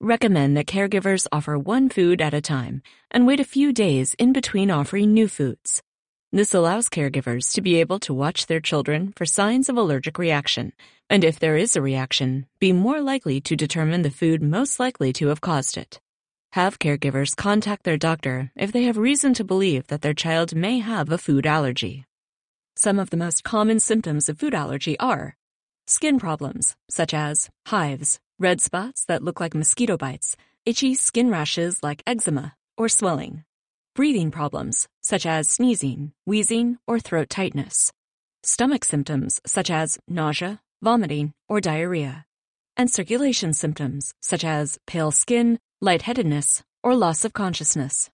recommend that caregivers offer one food at a time and wait a few days in between offering new foods. This allows caregivers to be able to watch their children for signs of allergic reaction, and if there is a reaction, be more likely to determine the food most likely to have caused it. Have caregivers contact their doctor if they have reason to believe that their child may have a food allergy. Some of the most common symptoms of food allergy are skin problems, such as hives, red spots that look like mosquito bites, itchy skin rashes like eczema, or swelling. Breathing problems, such as sneezing, wheezing, or throat tightness. Stomach symptoms, such as nausea, vomiting, or diarrhea. And circulation symptoms, such as pale skin, lightheadedness, or loss of consciousness.